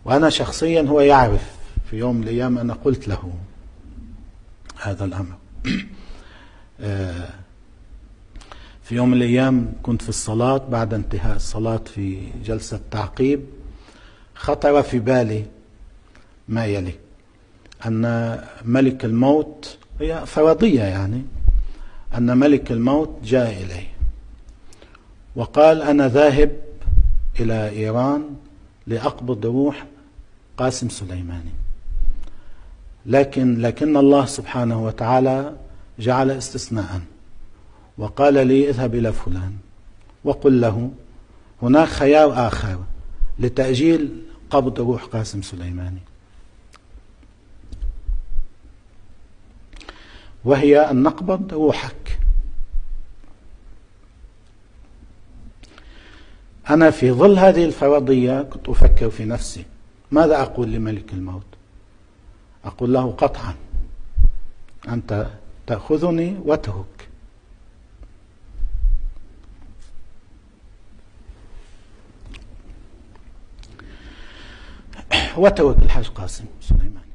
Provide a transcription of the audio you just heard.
وأنا شخصيا هو يعرف، في يوم من الأيام أنا قلت له هذا الأمر. في يوم من الأيام كنت في الصلاة، بعد انتهاء الصلاة في جلسة تعقيب، خطر في بالي ما يلي: أن ملك الموت، هي فرضية يعني، أن ملك الموت جاء إليه وقال: أنا ذاهب إلى إيران لأقبض روح قاسم سليماني، لكن الله سبحانه وتعالى جعل استثناء وقال لي: اذهب إلى فلان وقل له هناك خيار آخر لتأجيل قبض روح قاسم سليماني، وهي أن نقبض روحك. أنا في ظل هذه الفرضية كنت أفكر في نفسي: ماذا أقول لملك الموت؟ أقول له قطعا: أنت تأخذني وتهك. وترك الحاج قاسم سليمان.